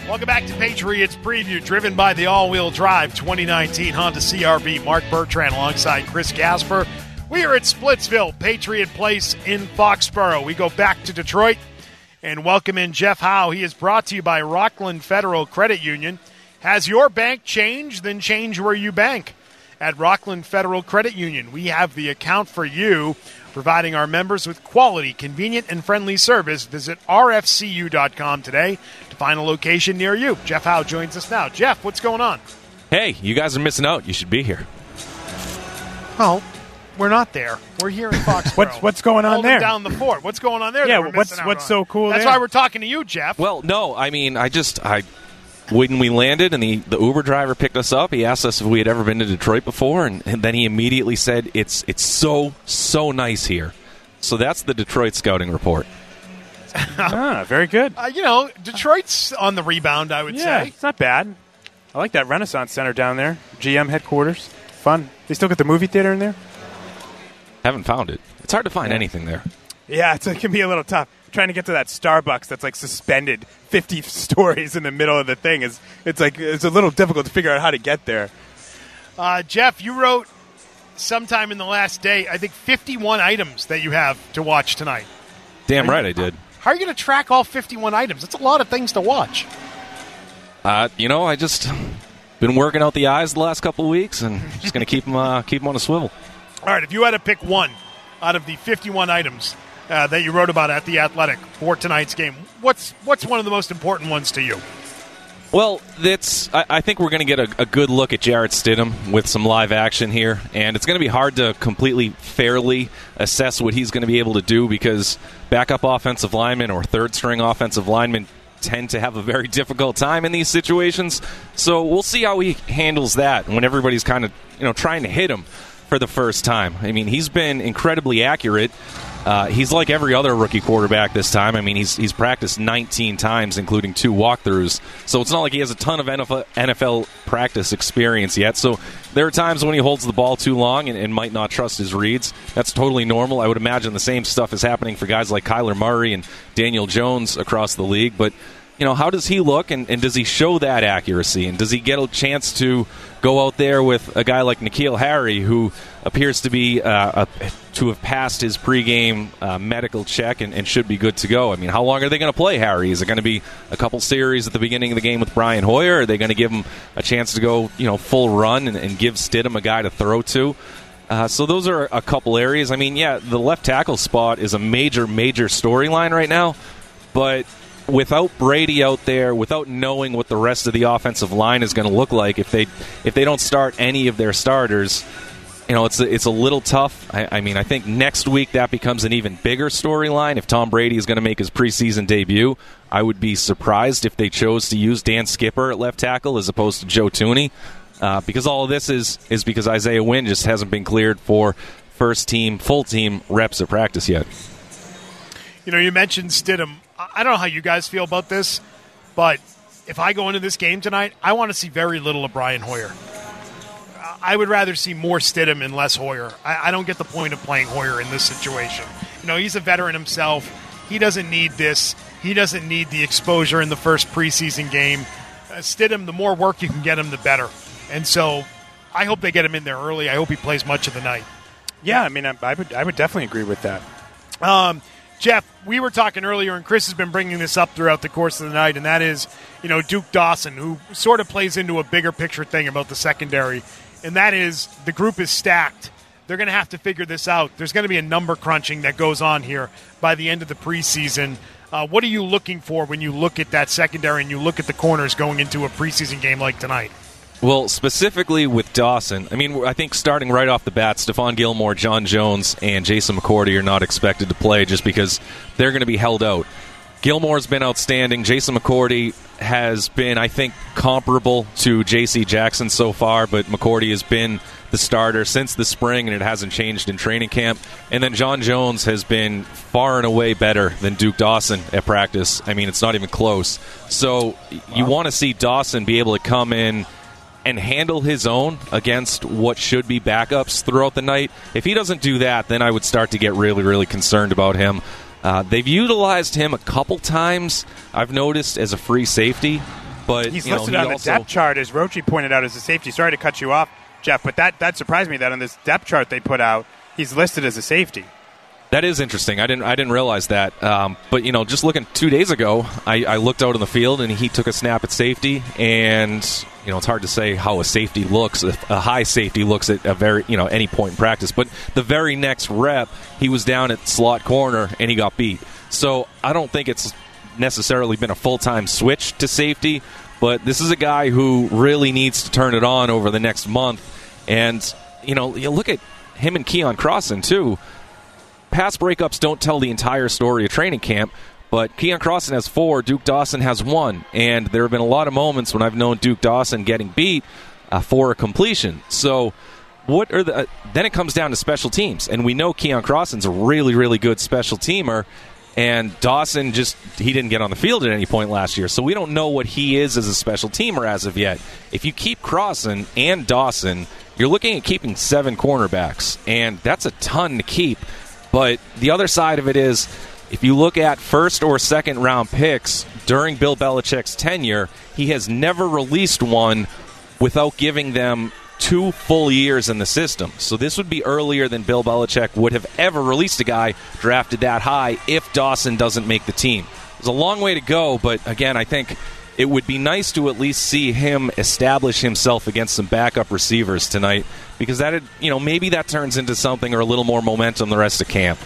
Welcome back to Patriots Preview, driven by the all-wheel drive 2019 Honda CR-V. Mark Bertrand alongside Chris Gasper. We are at Splitsville, Patriot Place in Foxborough. We go back to Detroit and welcome in Jeff Howe. He is brought to you by Rockland Federal Credit Union. Has your bank changed? Then change where you bank. At Rockland Federal Credit Union, we have the account for you, providing our members with quality, convenient, and friendly service. Visit rfcu.com today to find a location near you. Jeff Howe joins us now. Jeff, what's going on? Hey, you guys are missing out. You should be here. Oh, we're not there. We're here in Foxborough. What's going on there? Down the fort. What's going on there? Yeah, what's so cool That's there? why we're talking to you, Jeff. Well, no, I mean, when we landed and the Uber driver picked us up, he asked us if we had ever been to Detroit before, and then he immediately said, it's so nice here. So that's the Detroit scouting report. Very good. Detroit's on the rebound, I would say. It's not bad. I like that Renaissance Center down there. GM headquarters. Fun. They still got the movie theater in there? Haven't found it. It's hard to find anything there. Yeah, it can be a little tough. Trying to get to that Starbucks that's like suspended 50 stories in the middle of the thing it's a little difficult to figure out how to get there. Jeff, you wrote sometime in the last day, I think 51 items that you have to watch tonight. Damn right I did. How are you going to track all 51 items? That's a lot of things to watch. I just been working out the eyes the last couple of weeks and just going to keep them on a swivel. All right, if you had to pick one out of the 51 items that you wrote about at The Athletic for tonight's game, what's one of the most important ones to you? Well, I think we're going to get a good look at Jarrett Stidham with some live action here, and it's going to be hard to completely fairly assess what he's going to be able to do because backup offensive linemen or third-string offensive linemen tend to have a very difficult time in these situations. So we'll see how he handles that when everybody's kind of trying to hit him for the first time. I mean, he's been incredibly accurate. He's like every other rookie quarterback this time. I mean, he's practiced 19 times, including 2 walkthroughs. So it's not like he has a ton of NFL practice experience yet. So there are times when he holds the ball too long and might not trust his reads. That's totally normal. I would imagine the same stuff is happening for guys like Kyler Murray and Daniel Jones across the league. But, how does he look and does he show that accuracy? And does he get a chance to go out there with a guy like N'Keal Harry, who appears to be to have passed his pregame medical check and should be good to go? I mean, how long are they going to play Harry? Is it going to be a couple series at the beginning of the game with Brian Hoyer? Are they going to give him a chance to go, full run and give Stidham a guy to throw to? So those are a couple areas. I mean, yeah, the left tackle spot is a major storyline right now, but without Brady out there, without knowing what the rest of the offensive line is going to look like, if they don't start any of their starters, it's a little tough. I mean, I think next week that becomes an even bigger storyline. If Tom Brady is going to make his preseason debut, I would be surprised if they chose to use Dan Skipper at left tackle as opposed to Joe Thuney, because all of this is because Isaiah Wynn just hasn't been cleared for full team reps at practice yet. You mentioned Stidham. I don't know how you guys feel about this, but if I go into this game tonight, I want to see very little of Brian Hoyer. I would rather see more Stidham and less Hoyer. I don't get the point of playing Hoyer in this situation. He's a veteran himself. He doesn't need this. He doesn't need the exposure in the first preseason game. Stidham, the more work you can get him, the better. And so I hope they get him in there early. I hope he plays much of the night. Yeah, I mean, I would definitely agree with that. Jeff, we were talking earlier, and Chris has been bringing this up throughout the course of the night, and that is, Duke Dawson, who sort of plays into a bigger picture thing about the secondary, and that is the group is stacked. They're going to have to figure this out. There's going to be a number crunching that goes on here by the end of the preseason. What are you looking for when you look at that secondary and you look at the corners going into a preseason game like tonight? Well, specifically with Dawson, I mean, I think starting right off the bat, Stephon Gilmore, John Jones, and Jason McCourty are not expected to play just because they're going to be held out. Gilmore's been outstanding. Jason McCourty has been, I think, comparable to J.C. Jackson so far, but McCourty has been the starter since the spring, and it hasn't changed in training camp. And then John Jones has been far and away better than Duke Dawson at practice. I mean, it's not even close. So you want to see Dawson be able to come in and handle his own against what should be backups throughout the night. If he doesn't do that, then I would start to get really, really concerned about him. They've utilized him a couple times, I've noticed, as a free safety. But he's listed on the depth chart, as Rochi pointed out, as a safety. Sorry to cut you off, Jeff, but that surprised me that on this depth chart they put out, he's listed as a safety. That is interesting. I didn't realize that. But just looking 2 days ago, I looked out in the field and he took a snap at safety. And it's hard to say how a safety looks. A high safety looks at a very any point in practice. But the very next rep, he was down at slot corner and he got beat. So I don't think it's necessarily been a full-time switch to safety. But this is a guy who really needs to turn it on over the next month. And you look at him and Keon Crossan too. Pass breakups don't tell the entire story of training camp, but Keon Crossan has 4, Duke Dawson has 1, and there have been a lot of moments when I've known Duke Dawson getting beat for a completion. So then it comes down to special teams, and we know Keon Crossan's a really, really good special teamer, and Dawson he didn't get on the field at any point last year, so we don't know what he is as a special teamer as of yet. If you keep Crossan and Dawson, you're looking at keeping 7 cornerbacks, and that's a ton to keep. But the other side of it is, if you look at first or second round picks during Bill Belichick's tenure, he has never released one without giving them 2 full years in the system. So this would be earlier than Bill Belichick would have ever released a guy drafted that high if Dawson doesn't make the team. There's a long way to go, but again, I think it would be nice to at least see him establish himself against some backup receivers tonight, because maybe that turns into something or a little more momentum the rest of camp.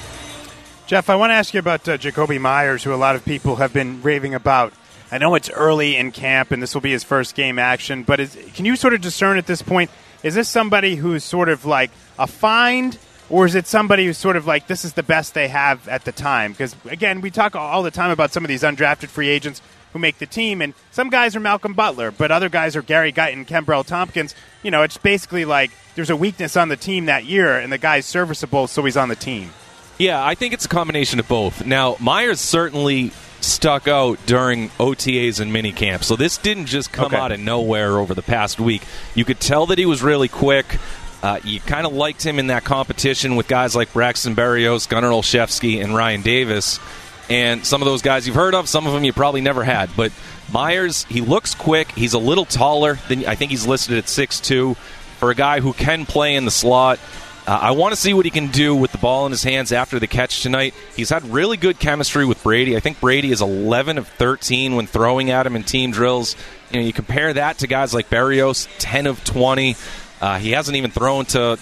Jeff, I want to ask you about Jakobi Meyers, who a lot of people have been raving about. I know it's early in camp, and this will be his first game action, but can you sort of discern at this point, is this somebody who's sort of like a find, or is it somebody who's sort of like this is the best they have at the time? Because, again, we talk all the time about some of these undrafted free agents who make the team, and some guys are Malcolm Butler, but other guys are Gary Guyton, Kembrell Tompkins. It's basically like there's a weakness on the team that year, and the guy's serviceable, so he's on the team. Yeah, I think it's a combination of both. Now, Meyers certainly stuck out during OTAs and minicamp, so this didn't just come out of nowhere over the past week. You could tell that he was really quick. You kind of liked him in that competition with guys like Braxton Berrios, Gunnar Olszewski, and Ryan Davis. And some of those guys you've heard of, some of them you probably never had. But Meyers, he looks quick. He's a little taller than I think he's listed at 6'2". For a guy who can play in the slot, I want to see what he can do with the ball in his hands after the catch tonight. He's had really good chemistry with Brady. I think Brady is 11 of 13 when throwing at him in team drills. You compare that to guys like Berrios, 10 of 20. He hasn't even thrown to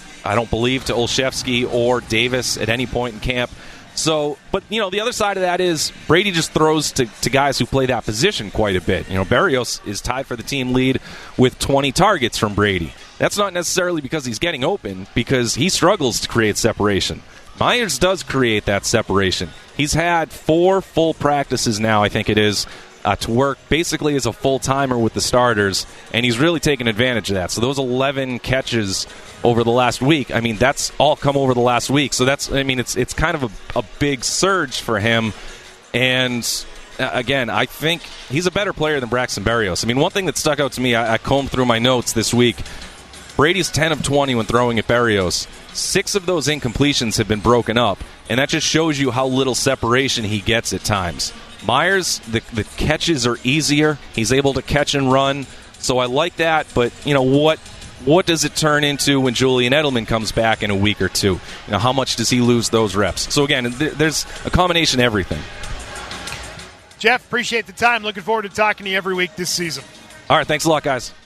Olszewski or Davis at any point in camp. So, but, the other side of that is Brady just throws to guys who play that position quite a bit. Berrios is tied for the team lead with 20 targets from Brady. That's not necessarily because he's getting open, because he struggles to create separation. Meyers does create that separation. He's had 4 full practices now, I think it is, to work basically as a full-timer with the starters, and he's really taken advantage of that. So those 11 catches over the last week, that's all come over the last week. So it's kind of a big surge for him. And again, I think he's a better player than Braxton Berrios. One thing that stuck out to me, I combed through my notes this week. Brady's 10 of 20 when throwing at Berrios. 6 of those incompletions have been broken up, and that just shows you how little separation he gets at times. Meyers, the catches are easier. He's able to catch and run, so I like that. But, what does it turn into when Julian Edelman comes back in a week or two? How much does he lose those reps? So, again, there's a combination of everything. Jeff, appreciate the time. Looking forward to talking to you every week this season. All right, thanks a lot, guys.